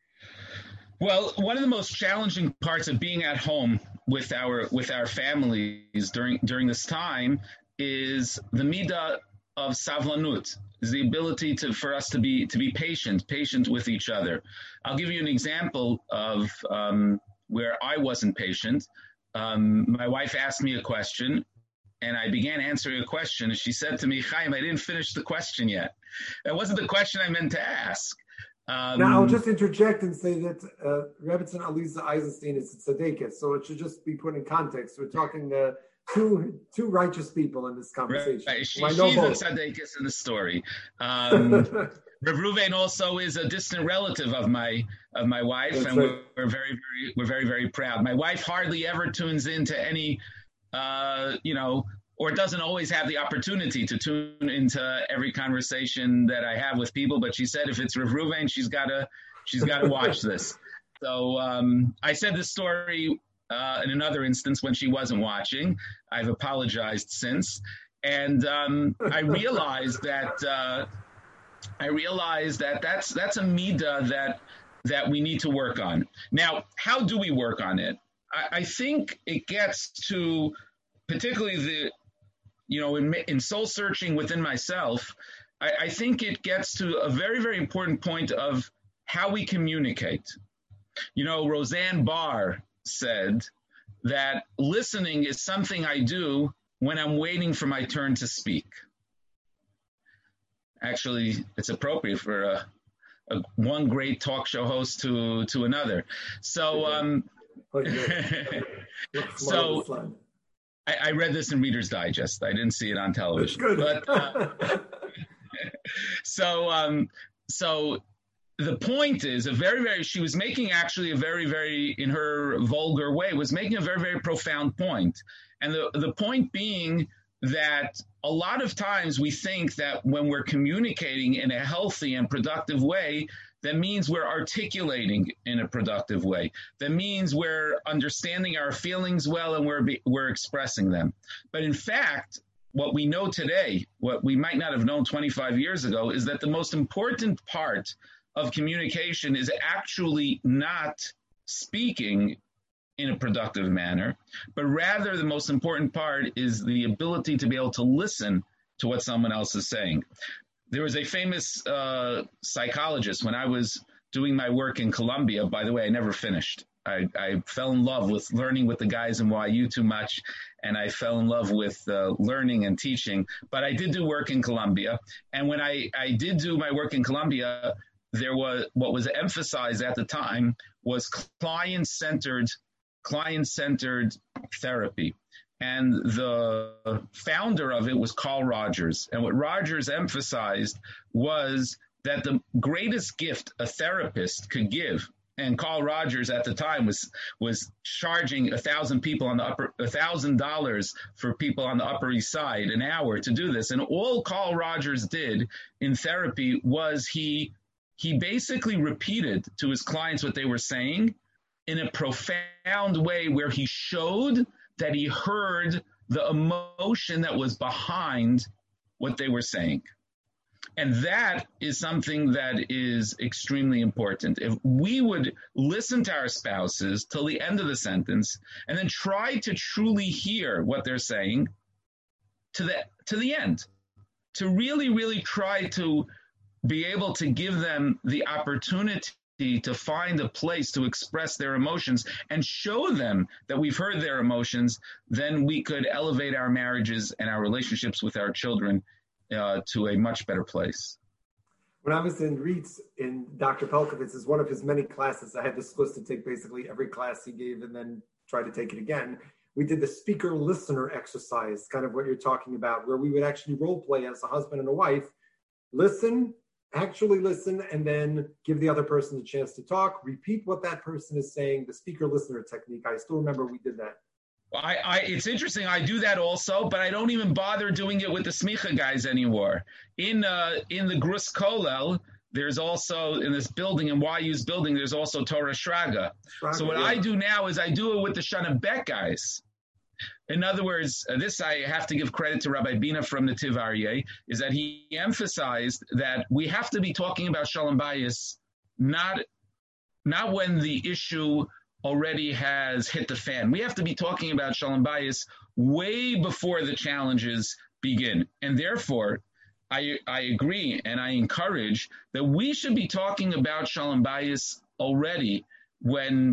Well, one of the most challenging parts of being at home with our with our families during during this time is the midah of savlanut, is the ability to for us to be to be patient, patient with each other. I'll give you an example of um, where I wasn't patient. Um, my wife asked me a question, and I began answering a question, and she said to me, "Chaim, I didn't finish the question yet. That wasn't the question I meant to ask." Um, now, I'll just interject and say that uh, Rebbetzin Aliza Eisenstein is a tzaddikus, so it should just be put in context. We're talking uh, two two righteous people in this conversation. Right. She, well, she's both. the tzaddikus in the story. Um, Rav Ruven also is a distant relative of my of my wife, That's and right. we're, we're very very we're very very proud. My wife hardly ever tunes into any, uh, you know, or doesn't always have the opportunity to tune into every conversation that I have with people. But she said if it's Rav Ruven, she's gotta she's gotta watch this. So um, I said this story. Uh, in another instance when she wasn't watching. I've apologized since. And um, I realized that uh, I realized that that's that's a midah that that we need to work on. Now, how do we work on it? I, I think it gets to particularly the, you know, in, in soul searching within myself, I, I think it gets to a very, very important point of how we communicate. You know, Roseanne Barr said that listening is something I do when I'm waiting for my turn to speak. Actually, it's appropriate for a, a one great talk show host to to another. So, um, so I, I read this in Reader's Digest. I didn't see it on television. But uh, so, um, so. The point is a very, very, she was making actually a very, very, in her vulgar way, was making a very, very profound point. And the, the point being that a lot of times we think that when we're communicating in a healthy and productive way, that means we're articulating in a productive way. That means we're understanding our feelings well and we're, we're expressing them. But in fact, what we know today, what we might not have known twenty-five years ago, is that the most important part of communication is actually not speaking in a productive manner, but rather the most important part is the ability to be able to listen to what someone else is saying. There was a famous uh, psychologist when I was doing my work in Columbia. By the way, I never finished. I, I fell in love with learning with the guys in Y U too much, and I fell in love with uh, learning and teaching. But I did do work in Columbia, and when I, I did do my work in Columbia, there was what was emphasized at the time was client-centered, client-centered therapy. And the founder of it was Carl Rogers. And what Rogers emphasized was that the greatest gift a therapist could give, and Carl Rogers at the time was was charging a thousand people on the upper a thousand dollars for people on the Upper East Side an hour to do this. And all Carl Rogers did in therapy was he He basically repeated to his clients what they were saying in a profound way where he showed that he heard the emotion that was behind what they were saying. And that is something that is extremely important. If we would listen to our spouses till the end of the sentence and then try to truly hear what they're saying to the, to the end, to really, really try to be able to give them the opportunity to find a place to express their emotions and show them that we've heard their emotions, then we could elevate our marriages and our relationships with our children uh, to a much better place. When I was in REITs, in Doctor Pelkovitz, is one of his many classes. I had the sliss to take basically every class he gave and then try to take it again. We did the speaker-listener exercise, kind of what you're talking about, where we would actually role play as a husband and a wife, listen, actually listen, and then give the other person a chance to talk, repeat what that person is saying, the speaker-listener technique. I still remember we did that. I, I, it's interesting. I do that also, but I don't even bother doing it with the Smicha guys anymore. In uh, in the Grus Kollel, there's also, in this building, in Y U's building, there's also Torah Shraga. Shraga so what yeah. I do now is I do it with the Shana Bet guys. In other words, uh, this I have to give credit to Rabbi Bina from Netiv Aryeh, is that he emphasized that we have to be talking about Shalom Bayis not, not when the issue already has hit the fan. We have to be talking about Shalom Bayis way before the challenges begin. And therefore, I, I agree and I encourage that we should be talking about Shalom Bayis already when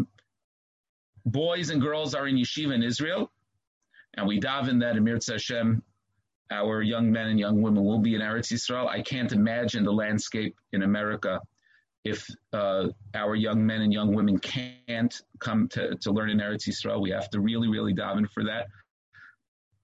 boys and girls are in yeshiva in Israel. And we daven that Emir Hashem, our young men and young women will be in Eretz Yisrael. I can't imagine the landscape in America if uh, our young men and young women can't come to, to learn in Eretz Yisrael. We have to really, really daven for that.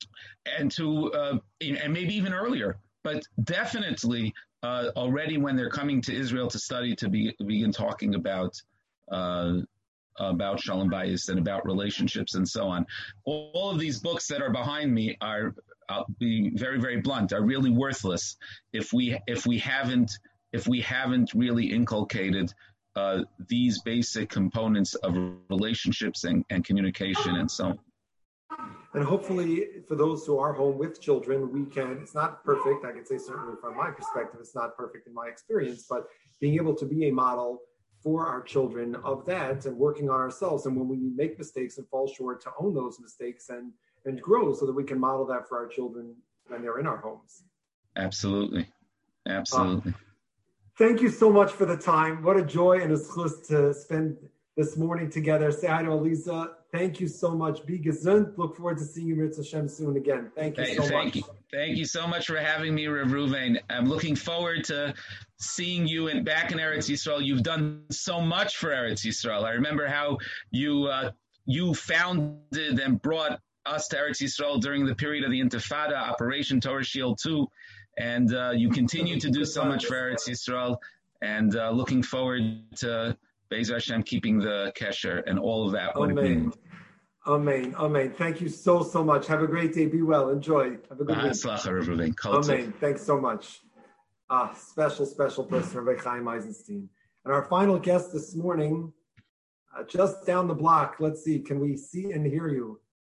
and to uh, and maybe even earlier, but definitely uh, already when they're coming to Israel to study, to be, begin talking about uh, about Shalom Bayis and about relationships and so on. All of these books that are behind me are, I'll be very, very blunt, are really worthless if we if we haven't if we haven't really inculcated uh, these basic components of relationships and, and communication and so on. And hopefully for those who are home with children, we can, it's not perfect, I can say certainly from my perspective, it's not perfect in my experience, but being able to be a model for our children of that and working on ourselves. And when we make mistakes and fall short, to own those mistakes and, and grow so that we can model that for our children when they're in our homes. Absolutely. Absolutely. Uh, thank you so much for the time. What a joy and a schluss to spend this morning together. Say hi to Aliza. Thank you so much. Be gesund. Look forward to seeing you, Mirz Hashem, soon again. Thank you thank, so thank much. You. Thank you so much for having me, Rav Ruvain. I'm looking forward to seeing you in, back in Eretz Yisrael. You've done so much for Eretz Yisrael. I remember how you uh, you founded and brought us to Eretz Yisrael during the period of the Intifada, Operation Torah Shield two, and uh, you continue to do so much for Eretz Yisrael. And uh, looking forward to Be'ezer Hashem keeping the kesher and all of that. What Amen. Amen. Amen. Thank you so, so much. Have a great day. Be well. Enjoy. Have a good week. Amen. Thanks so much. Ah, special, special person, Rabbi Chaim Eisenstein. And our final guest this morning, uh, just down the block. Let's see. Can we see and hear you?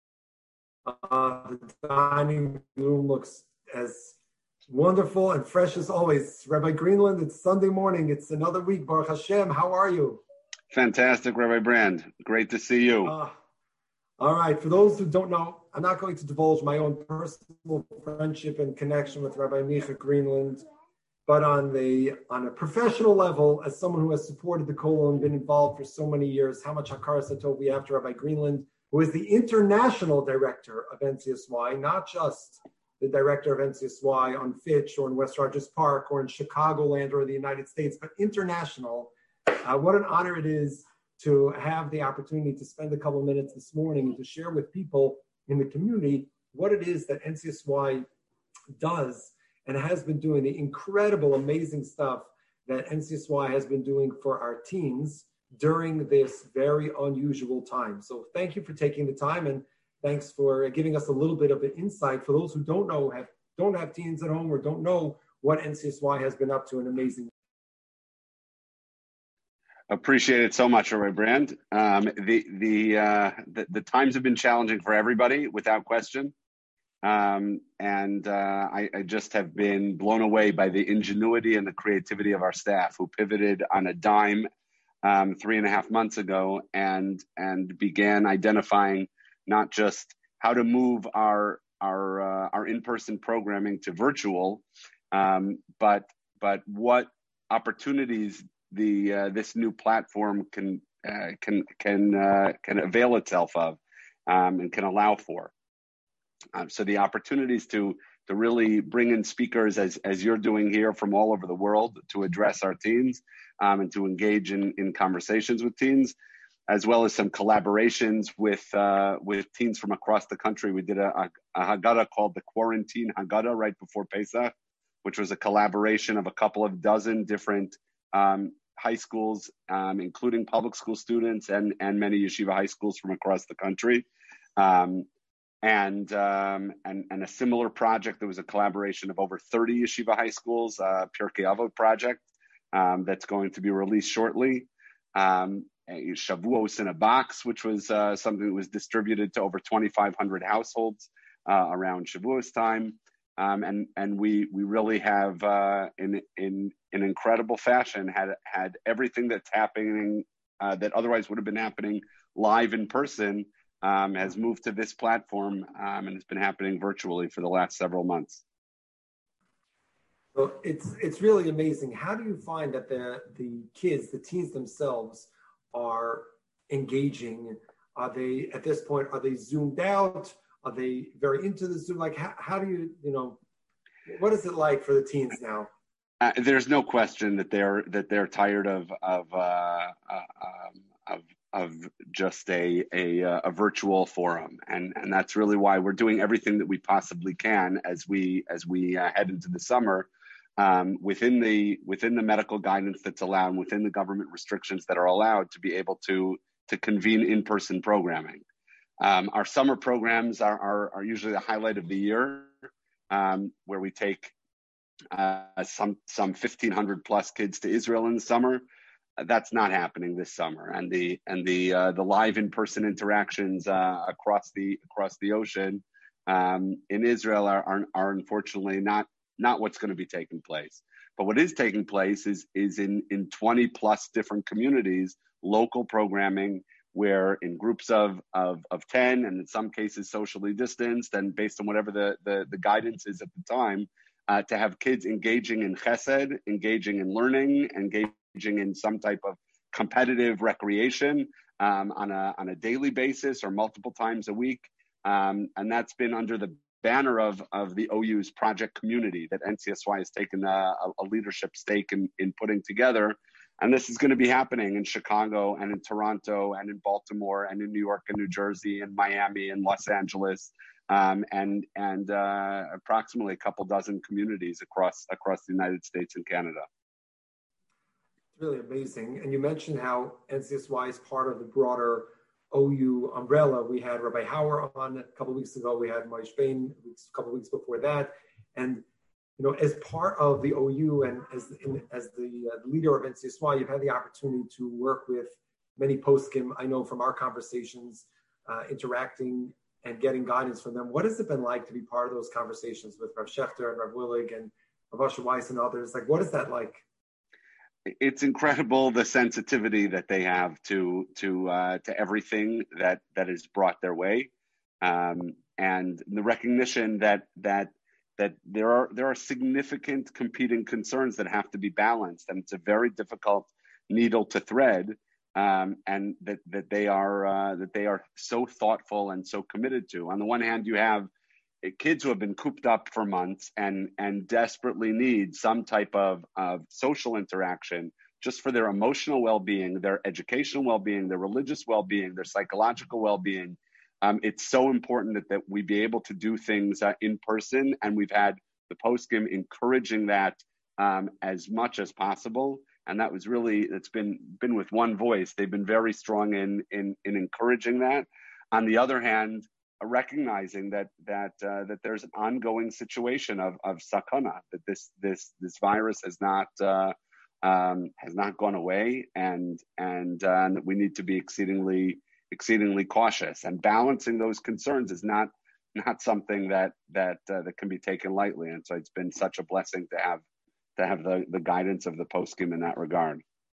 Uh, the dining room looks as wonderful and fresh as always. Rabbi Greenland, it's Sunday morning. It's another week. Baruch Hashem. How are you? Fantastic, Rabbi Brand. Great to see you. Uh, all right. For those who don't know, I'm not going to divulge my own personal friendship and connection with Rabbi Micha Greenland, but on the on a professional level, as someone who has supported the Kollel and been involved for so many years, how much Hakaras Hatov we have to Rabbi Greenland, who is the international director of N C S Y, not just the director of N C S Y on Fitch or in West Rogers Park or in Chicagoland or the United States, but international. Uh, what an honor it is to have the opportunity to spend a couple of minutes this morning and to share with people in the community what it is that N C S Y does and has been doing, the incredible, amazing stuff that N C S Y has been doing for our teens during this very unusual time. So thank you for taking the time, and thanks for giving us a little bit of an insight for those who don't know, have don't have teens at home or don't know what N C S Y has been up to. An amazing. Appreciate it so much, Rabbi Brand. Um, the the, uh, the the times have been challenging for everybody, without question. Um, and uh, I, I just have been blown away by the ingenuity and the creativity of our staff, who pivoted on a dime um, three and a half months ago and and began identifying not just how to move our our uh, our in-person programming to virtual, um, but but what opportunities the uh, this new platform can uh, can can uh, can avail itself of um, and can allow for. Um, so the opportunities to to really bring in speakers as as you're doing here from all over the world to address our teens um, and to engage in in conversations with teens, as well as some collaborations with uh, with teens from across the country. We did a, a, a Haggadah called the Quarantine Haggadah right before Pesach, which was a collaboration of a couple of dozen different um, high schools, um, including public school students and, and many yeshiva high schools from across the country. Um, and, um, and and a similar project, there was a collaboration of over thirty yeshiva high schools, uh, Pirkei Avot project, um, that's going to be released shortly. Um, Shavuos in a Box, which was uh, something that was distributed to over twenty-five hundred households uh, around Shavuos time. Um, and and we we really have uh, in in in incredible fashion had had everything that's happening uh, that otherwise would have been happening live in person um, has moved to this platform um, and it's been happening virtually for the last several months. So it's it's really amazing. How do you find that the the kids, the teens themselves, are engaging? Are they at this point? Are they zoomed out? Are they very into the Zoom? Like, how, how do you, you know, what is it like for the teens now? Uh, there's no question that they're that they're tired of of uh, uh, um, of of just a a, a virtual forum, and and that's really why we're doing everything that we possibly can as we as we uh, head into the summer, um, within the within the medical guidance that's allowed, and within the government restrictions that are allowed, to be able to to convene in-person programming. Um, our summer programs are, are are usually the highlight of the year, um, where we take uh, some some fifteen hundred plus kids to Israel in the summer. That's not happening this summer, and the and the uh, the live in-person interactions uh, across the across the ocean um, in Israel are, are are unfortunately not not what's going to be taking place. But what is taking place is is in in twenty plus different communities, local programming where in groups of of of ten, and in some cases socially distanced, and based on whatever the the, the guidance is at the time, uh, to have kids engaging in chesed, engaging in learning, engaging in some type of competitive recreation um, on a on a daily basis or multiple times a week, um, and that's been under the banner of of the O U's project community that N C S Y has taken a, a leadership stake in in putting together, and this is going to be happening in Chicago and in Toronto and in Baltimore and in New York and New Jersey and Miami and Los Angeles, um, and and uh, approximately a couple dozen communities across across the United States and Canada. Really amazing. And you mentioned how N C S Y is part of the broader O U umbrella. We had Rabbi Hauer on a couple of weeks ago. We had Moshe Bain a couple of weeks before that. And, you know, as part of the O U and as, in, as the uh, leader of N C S Y, you've had the opportunity to work with many poskim. I know from our conversations, uh, interacting and getting guidance from them. What has it been like to be part of those conversations with Rav Schechter and Rav Willig and Rav Asher Weiss and others? Like, what is that like? It's incredible the sensitivity that they have to to uh, to everything that that is brought their way, um, and the recognition that that that there are there are significant competing concerns that have to be balanced, and it's a very difficult needle to thread, um, and that that they are uh, that they are so thoughtful and so committed to. On the one hand, you have kids who have been cooped up for months and and desperately need some type of, of social interaction just for their emotional well-being, their educational well-being, their religious well-being, their psychological well-being. Um, it's so important that, that we be able to do things uh, in person, and we've had the poskim encouraging that um, as much as possible. And that was really, it's been been with one voice. They've been very strong in in, in encouraging that. On the other hand, recognizing that that uh, that there's an ongoing situation of of sakana, that this this this virus has not uh, um, has not gone away, and and uh, that we need to be exceedingly exceedingly cautious. And balancing those concerns is not not something that that uh, that can be taken lightly. And so it's been such a blessing to have to have the the guidance of the poskim in that regard.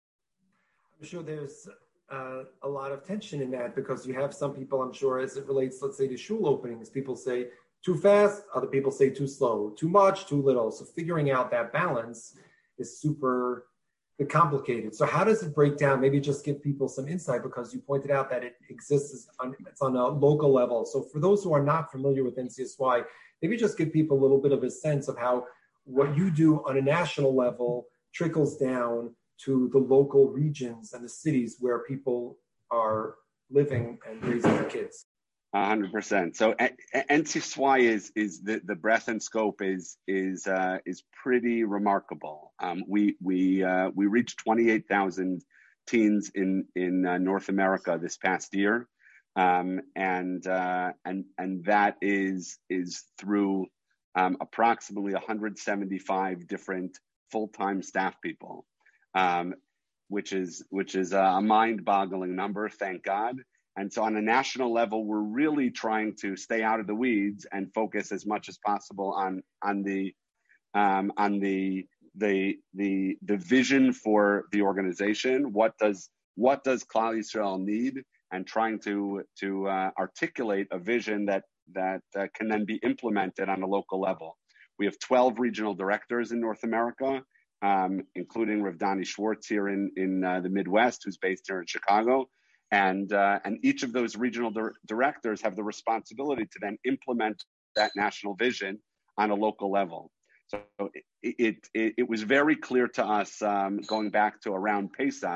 I'm sure there's Uh, a lot of tension in that, because you have some people, I'm sure, as it relates, let's say, to shul openings, people say too fast, other people say too slow, too much, too little. So figuring out that balance is super complicated. So how does it break down? Maybe just give people some insight, because you pointed out that it exists on, it's on a local level. So for those who are not familiar with N C S Y, maybe just give people a little bit of a sense of how what you do on a national level trickles down to the local regions and the cities where people are living and raising their kids. A hundred percent. So N C S Y is is the, the breadth and scope is is uh, is pretty remarkable. Um, we we uh, we reached twenty-eight thousand teens in in uh, North America this past year, um, and uh, and and that is is through um, approximately one hundred seventy-five different full-time staff people. Um, which is which is a mind-boggling number, thank God. And so on a national level, we're really trying to stay out of the weeds and focus as much as possible on on the um, on the the the the vision for the organization. What does what does Klal Yisrael need, and trying to to uh, articulate a vision that that uh, can then be implemented on a local level. We have twelve regional directors in North America, Um, including Rav Dani Schwartz here in, in uh, the Midwest, who's based here in Chicago. And, uh, and each of those regional dir- directors have the responsibility to then implement that national vision on a local level. So it, it, it, it was very clear to us um, going back to around Pesach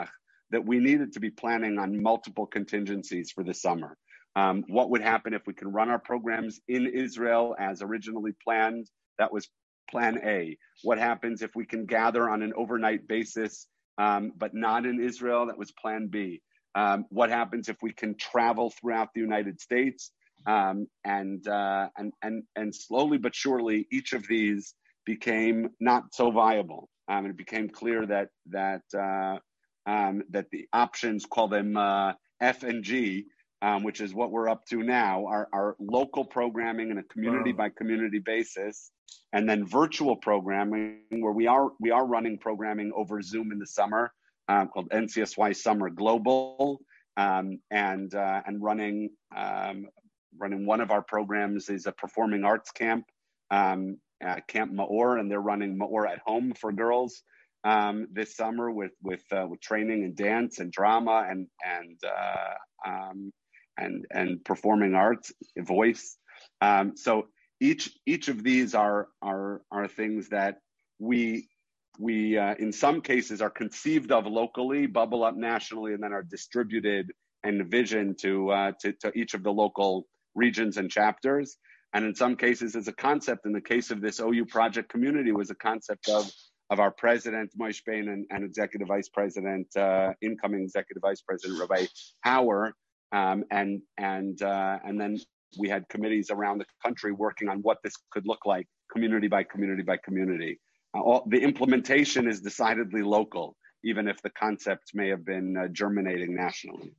that we needed to be planning on multiple contingencies for the summer. Um, what would happen if we can run our programs in Israel as originally planned? That was plan A. What happens if we can gather on an overnight basis, um, but not in Israel? That was plan B. Um, what happens if we can travel throughout the United States? Um, and, uh, and, and, and slowly but surely, each of these became not so viable. Um, it became clear that, that, uh, um, that the options, call them uh, F and G, um, which is what we're up to now, are, are local programming on a community by community basis, and then virtual programming where we are, we are running programming over Zoom in the summer, um, called N C S Y Summer Global, um, and, uh, and running, um, running one of our programs is a performing arts camp, um, uh, Camp Maor, and they're running Maor at Home for girls um, this summer with with, uh, with training and dance and drama and and uh, um, and and performing arts, voice. Um, so each each of these are are are things that we we uh, in some cases are conceived of locally, bubble up nationally, and then are distributed and envisioned to uh, to, to each of the local regions and chapters. And in some cases, as a concept, in the case of this O U project community, was a concept of, of our president, Moshe Bain, and, and executive vice president, uh, incoming executive vice president, Rabbi Hauer. Um, and, and, uh, and then we had committees around the country working on what this could look like, community by community by community. Uh, all, the implementation is decidedly local, even if the concept may have been uh, germinating nationally.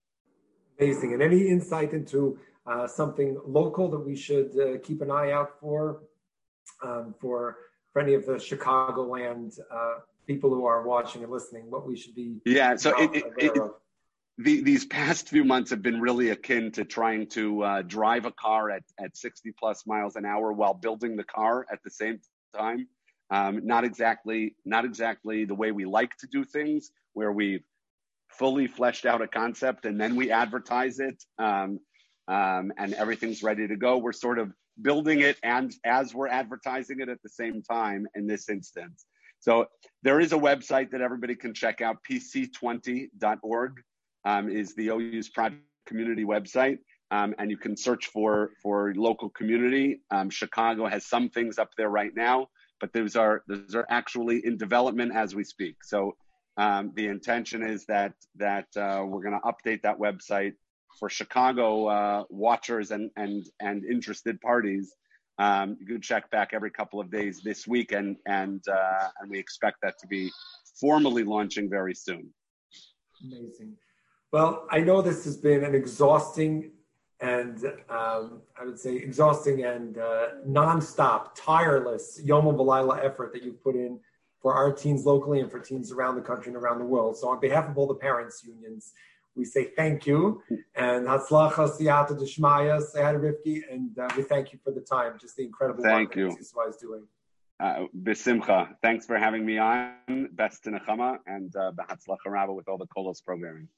Amazing. And any insight into Uh, something local that we should uh, keep an eye out for, um, for, for any of the Chicagoland uh, people who are watching and listening, what we should be yeah, so it, it, aware it, of? The, these past few months have been really akin to trying to uh, drive a car at, at sixty plus miles an hour while building the car at the same time. Um, not exactly, not exactly the way we like to do things, where we've fully fleshed out a concept and then we advertise it. Um, Um, and everything's ready to go. We're sort of building it and as we're advertising it at the same time in this instance. So there is a website that everybody can check out, P C twenty dot org um, is the O U's project community website. Um, and you can search for, for local community. Um, Chicago has some things up there right now, but those are, those are actually in development as we speak. So um, the intention is that, that uh, we're going to update that website for Chicago uh, watchers and, and, and interested parties. Um, you can check back every couple of days this week, and, and, uh, and we expect that to be formally launching very soon. Amazing. Well, I know this has been an exhausting and um, I would say exhausting and uh, nonstop, tireless Yom V'Layla effort that you've put in for our teens locally and for teens around the country and around the world. So on behalf of all the parents' unions, we say thank you, and Hatzlacha Siyata Deshmaya, Sayada Rivki, and uh, we thank you for the time, just the incredible thank work you. that N C S Y is doing. Uh, Besimcha, thanks for having me on. Best in Nechama, and uh, Behatzlacha Rabba with all the Kolos programming.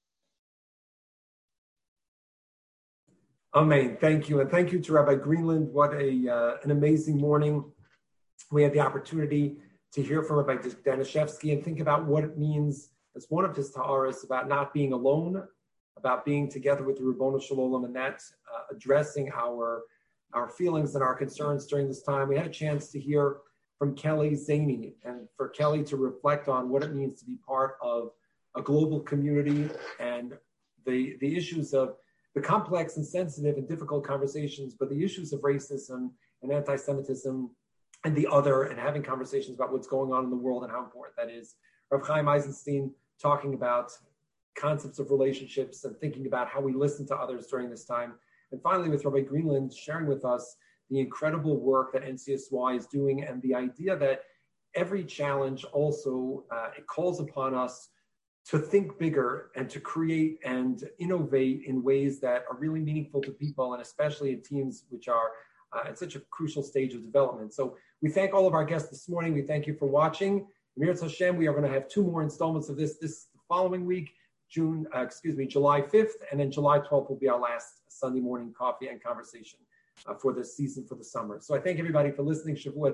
Amen. Thank you, and thank you to Rabbi Greenland. What a uh, an amazing morning. We had the opportunity to hear from Rabbi Danishevsky and think about what it means as one of his ta'aras about not being alone, about being together with the Ribbono Shel Olam, and that uh, addressing our our feelings and our concerns during this time. We had a chance to hear from Kelly Zaney, and for Kelly to reflect on what it means to be part of a global community and the the issues of the complex and sensitive and difficult conversations, but the issues of racism and anti-Semitism and the other, and having conversations about what's going on in the world and how important that is. Rav Chaim Eisenstein talking about concepts of relationships and thinking about how we listen to others during this time. And finally, with Rabbi Greenland sharing with us the incredible work that N C S Y is doing and the idea that every challenge also, uh, it calls upon us to think bigger and to create and innovate in ways that are really meaningful to people, and especially in teams which are uh, at such a crucial stage of development. So we thank all of our guests this morning. We thank you for watching. Mirz Hashem, we are going to have two more installments of this this following week, June, uh, excuse me, July fifth, and then July twelfth will be our last Sunday morning coffee and conversation uh, for this season for the summer. So I thank everybody for listening. Shavuot